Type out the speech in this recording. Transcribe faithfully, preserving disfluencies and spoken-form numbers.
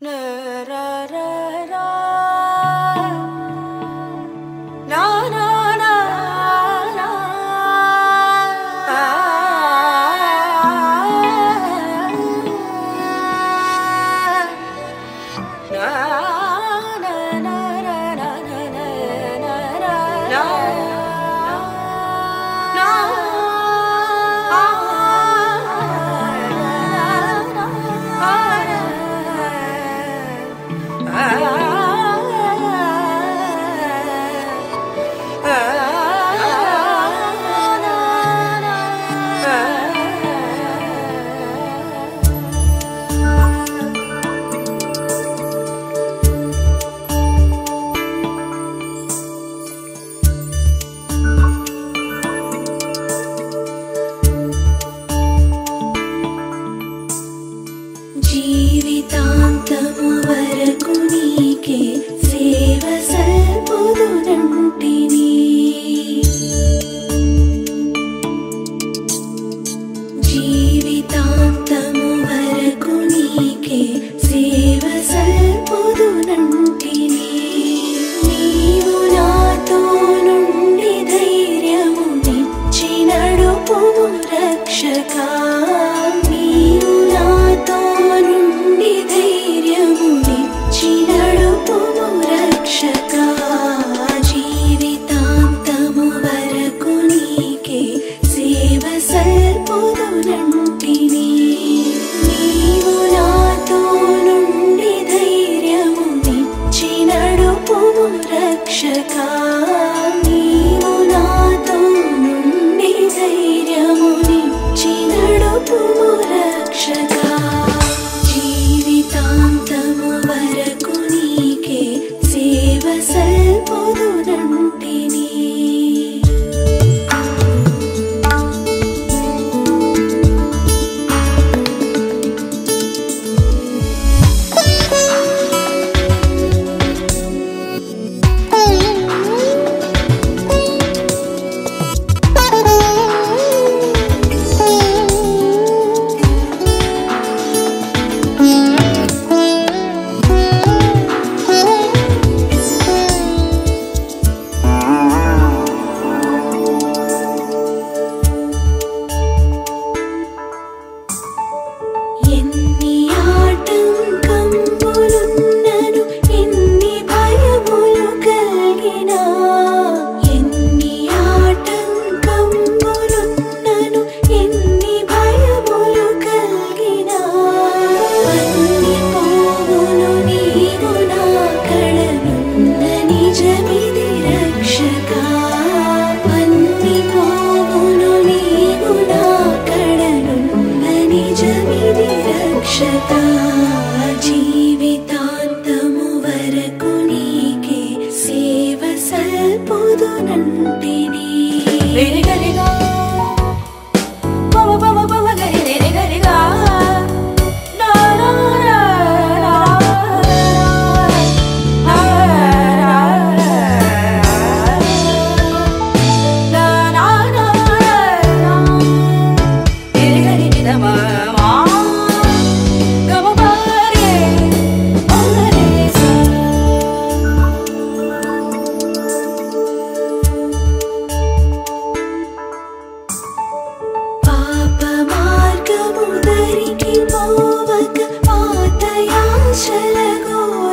జీవితాంతము వరకు నీకే సేవ సల్పుదునంటిని. జీవితాంతము వరకు నీకే సేవ సల్పుదునంటిని. నీవు నాతో నుండి ధైర్యము నిచ్చి నడుపుము రక్షకా. జీవితాంతము వరకు నీకే సేవ సల్పుదునంటిని. నీవు నాతో నుండి ధైర్యము నిచ్చి నడుపుము రక్షకా. నీవు నాతో నుండి ధైర్యము నిచ్చి నడుపుము రక్షకా. జీవితాంతము వరకు నీకే సేవ సల్పుదునంటిని. ఎన్ని ఆటంకములున్నను ఎన్ని భయములు కలిగినా, ఎన్ని ఆటంకములున్నను ఎన్ని భయములు కలిగినా, అన్ని పోవును నీవు నా కడనున్న నిజమిది రక్షకా. అన్ని పోవును నీవు నా కడనున్న నిజమిది రక్షకా. జీవితాంతము వరకు నీకే సేవ సల్పుదునంటిని. పాప మార్గము దరికి పోవక పాతయాశల